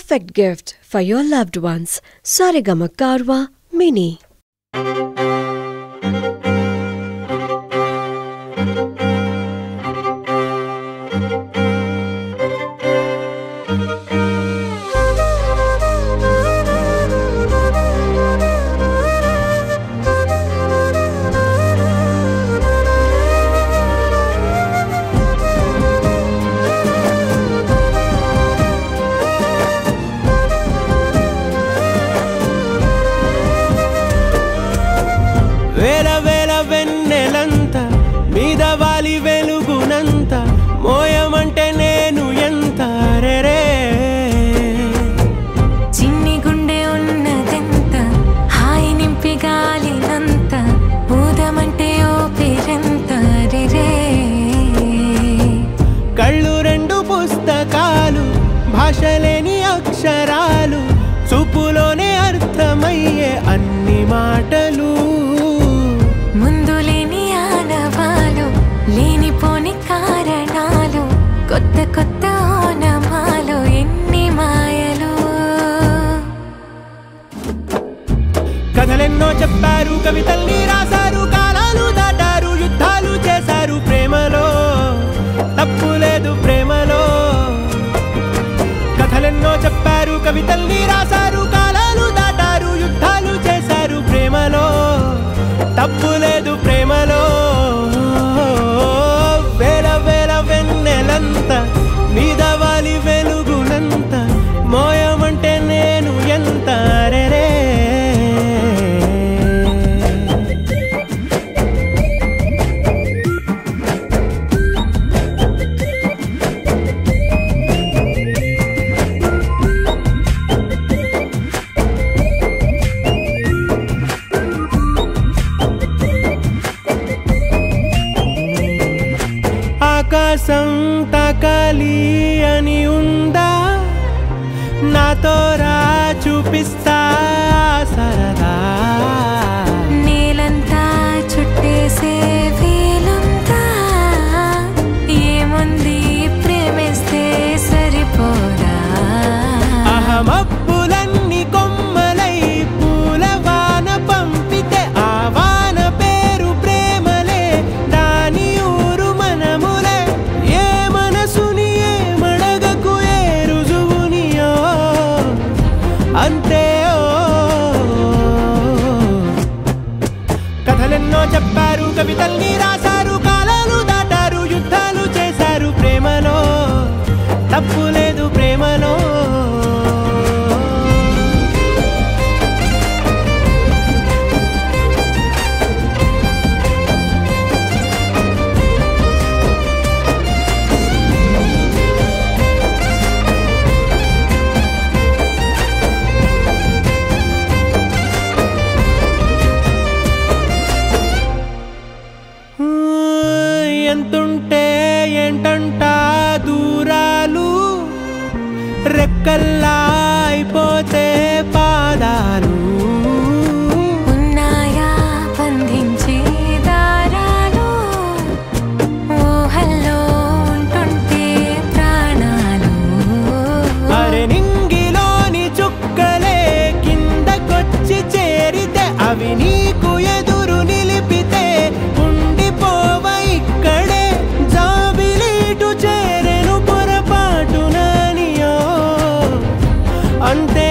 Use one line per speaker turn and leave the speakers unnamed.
perfect gift for your loved ones. Saregama Karwa Mini.
మీదవాలి వెలుగునంత మోయమంటే నేను ఎంత రే
చిన్ని గుండె ఉన్నదెంత హాయి నింపి గాలినంత ఊదమంటే ఓ పేరెంత రే
కళ్ళు రెండు పుస్తకాలు భాషలేని అక్షరాలు చూపులోనే అర్థమయ్యే అన్ని మాటలు
ముందు లేని ఆనవాలు లేనిపోని కారణాలు కొత్త కొత్త ఓనమాలు ఎన్ని మాయలు
కథలెన్నో చెప్పారు కవితల్ని రాశారు కాలాలు దాటారు యుద్ధాలు చేశారు ప్రేమలో తప్పు లేదు ప్రేమలో కథలెన్నో చెప్పారు కవితల్ని రాశారు కాలాలు దాటారు యుద్ధాలు చేశారు ప్రేమలో తప్పు లేదు ప్రేమలో వేల వేల వెన్నెలంత మీదవాలి వెలుగునంత మోయమంటే నేను ఎంత రే ఆకాశం తాకాలి అని ఉందా నాతో రా చూపిస్తా సరదా
నేలంతా చుట్టేసే వీలుందా ఏముంది ప్రేమిస్తే సరిపోదా
అహమప్పులన్నీ కొమ్మలై పూల వాన పంపితే ఆ వాన పేరు ప్రేమలే దాని ఊరు మనములే ఏ మనసుని ఏ మడగకు ఏ రుజువునియో అంతే కథలెన్నో చెప్పారు కవితల్ని రాశారు కాలాలు దాటారు యుద్ధాలు చేశారు ప్రేమలో తప్పు లేదు ప్రేమలో ఎంతుంటే ఏంటంట దూరాలు రెక్కల్లా అయిపోతే పాదాలు
ఉన్నాయా బంధించే దారాలు ఊహల్లో ఉంటుంటే ప్రాణాలు
అరే నింగిలోని చుక్కలే కిందకొచ్చి చేరితే అవి నీకు ఎదురు నిలిపితే ఉండిపోవ ఇక్కడే జాబిలీటు చేరెను పొరపాటుననియో అంతే